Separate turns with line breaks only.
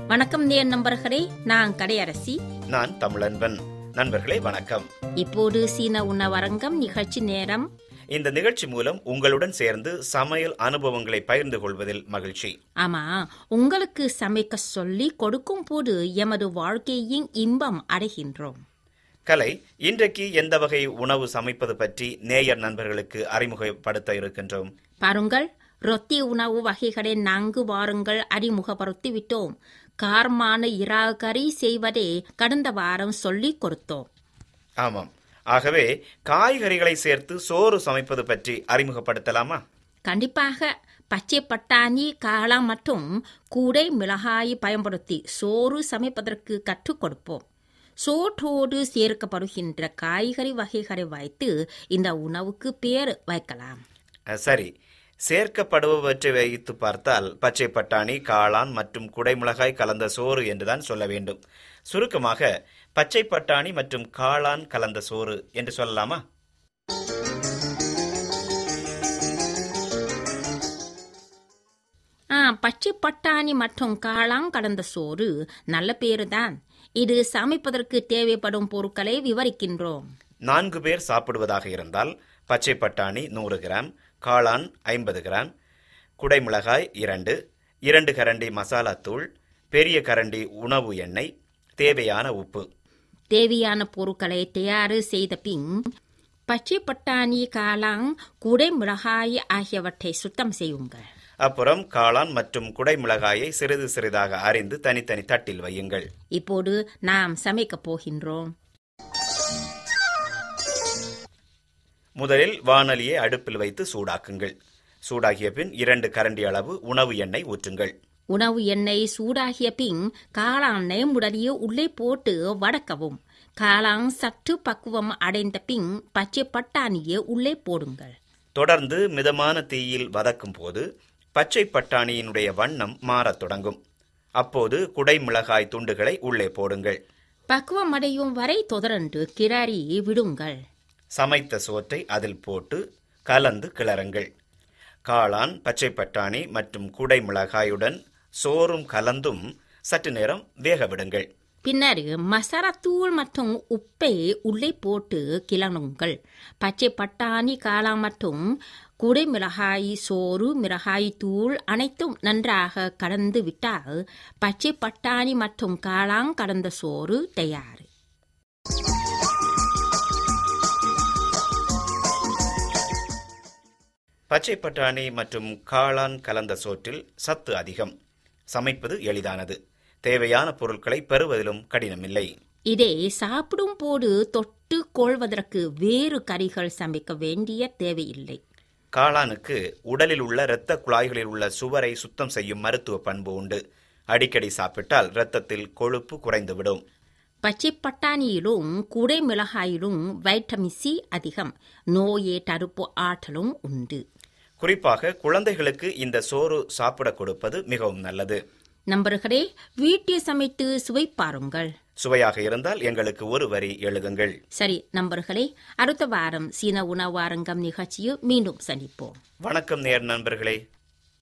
வணக்கம் நேர் நண்பர்களே, நான் கடையரசி.
நான் தமிழன்பன். நண்பர்களே வணக்கம்.
இப்போது சீன உணவரங்கம் நிகழ்ச்சி நேரம்.
இந்த நிகழ்ச்சி மூலம் உங்களுடன் சேர்ந்து சமையல் அனுபவங்களை பகிர்ந்து கொள்வதில் மகிழ்ச்சி.
ஆமா, உங்களுக்கு சமைக்க சொல்லி கொடுக்கும் போது எமது வாழ்க்கையின் இன்பம் அடைகின்றோம்.
கலை, இன்றைக்கு எந்த வகை உணவு சமைப்பது பற்றி நேயர் நண்பர்களுக்கு அறிமுகப்படுத்த இருக்கின்றோம்.
பாருங்கள், ரொட்டி உணவு வகைகளை 4 வாரங்கள் அறிமுகப்படுத்தி விட்டோம். காரமான இறா கறி செய்வதே கடந்த வாரம் சொல்லிக் கொடுத்தோம்.
ஆமாம், ஆகவே காய்கறிகளை சேர்த்து சோறு சமைப்பது பற்றி அறிமுகப்படுத்தலாமா?
கண்டிப்பாக. பச்சை பட்டாணி, காளான் மற்றும் கூடை மிளகாய் பயன்படுத்தி சோறு சமைப்பதற்கு கற்றுக் கொடுப்போம். சோற்றோடு சேர்க்கப்படுகின்ற காய்கறி வகைகளை வைத்து இந்த உணவுக்கு பேர் வைக்கலாம்.
சரி, சேர்க்கப்படுபவற்றை வைத்து பார்த்தால் பச்சை பட்டாணி, காளான் மற்றும் குடைமிளகாய் கலந்த சோறு என்றுதான் சொல்ல வேண்டும். சுருக்கமாக பச்சை பட்டாணி மற்றும் காளான் கலந்த சோறு என்று சொல்லலாமா?
பச்சை பட்டாணி மற்றும் காளான் கலந்த சோறு நல்ல பேருதான். இது சமைப்பதற்கு தேவைப்படும் பொருட்களை விவரிக்கின்றோம்.
4 பேர் சாப்பிடுவதாக இருந்தால் பச்சை பட்டாணி 100 கிராம், காளான் 50 கிராம், குடைமிளகாய் 2 கரண்டி மசாலா தூள், பெரிய கரண்டி உணவு எண்ணெய், தேவையான உப்பு.
தேவையான பொருட்களை தயார் செய்த பின் பச்சை பட்டாணி, காளான், குடைமிளகாய் ஆகியவற்றை சுத்தம் செய்யுங்கள்.
அப்புறம் காளான் மற்றும் குடைமிளகாயை சிறிது சிறிதாக அரிந்து தனித்தனி தட்டில் வையுங்கள்.
இப்போது நாம் சமைக்கப் போகின்றோம்.
முதலில் வாணலியை அடுப்பில் வைத்து சூடாக்குங்கள். சூடாகிய பின் 2 கரண்டி அளவு உணவு எண்ணெய் ஊற்றுங்கள்.
உணவு எண்ணெய் சூடாகிய பின் காளானை முதலில் உள்ளே போட்டு வதக்கவும். காளான் சற்று பக்குவம் அடைந்த பின் பச்சை பட்டாணியை உள்ளே போடுங்கள்.
தொடர்ந்து மிதமான தீயில் வதக்கும் போது பச்சை பட்டாணியினுடைய வண்ணம் மாறத் தொடங்கும். அப்போது குடைமிளகாய் துண்டுகளை உள்ளே போடுங்கள்.
பக்குவம் அடையும் வரை தொடர்ந்து கிளறி விடுங்கள்.
சமைத்த சோற்றை அதில் போட்டு கலந்து கிளறுங்கள். காளான், பச்சை பட்டாணி மற்றும் குடைமிளகாயுடன் சோறும் கலந்தும் சற்று நேரம் வேக விடுங்கள்.
பின்னர் மசாலா தூள் மற்றும் உப்பை உள்ளே போட்டு கிளறுங்கள். பச்சை பட்டாணி, காளான் மற்றும் குடைமிளகாய், சோறு, மிளகாய் தூள் அனைத்தும் நன்றாக கலந்து விட்டால் பச்சை பட்டாணி மற்றும் காளான் கலந்த சோறு தயார்.
பச்சை பட்டாணி மற்றும் காளான் கலந்த சோற்றில் சத்து அதிகம். சமைப்பது எளிதானது. தேவையான பொருட்களை பெறுவதிலும் கடினமில்லை.
இதை சாப்பிடும் போது தொட்டு கொள்வதற்கு வேறு கறிகள் சமைக்க வேண்டிய தேவையில்லை.
காளானுக்கு உடலில் உள்ள இரத்த குழாய்களில் உள்ள சுவரை சுத்தம் செய்யும் மருத்துவ பண்பு உண்டு. அடிக்கடி சாப்பிட்டால் இரத்தத்தில் கொழுப்பு குறைந்துவிடும்.
பச்சை பட்டாணியிலும் குடை மிளகாயிலும் வைட்டமின் சி அதிகம். நோயை தடுப்பு ஆற்றலும் உண்டு.
குறிப்பாக குழந்தைகளுக்கு இந்த சோறு சாப்பிட கொடுப்பது மிகவும் நல்லது.
நண்பர்களே, வீட்டில் சமைத்து சுவை பாருங்கள்.
சுவையாக இருந்தால் எங்களுக்கு ஒரு வரி எழுதுங்கள்.
சரி நண்பர்களே, அடுத்த வாரம் சீன உணவு அரங்கம் நிகழ்ச்சியில் மீண்டும் சந்திப்போம்.
வணக்கம் நேர் நண்பர்களே.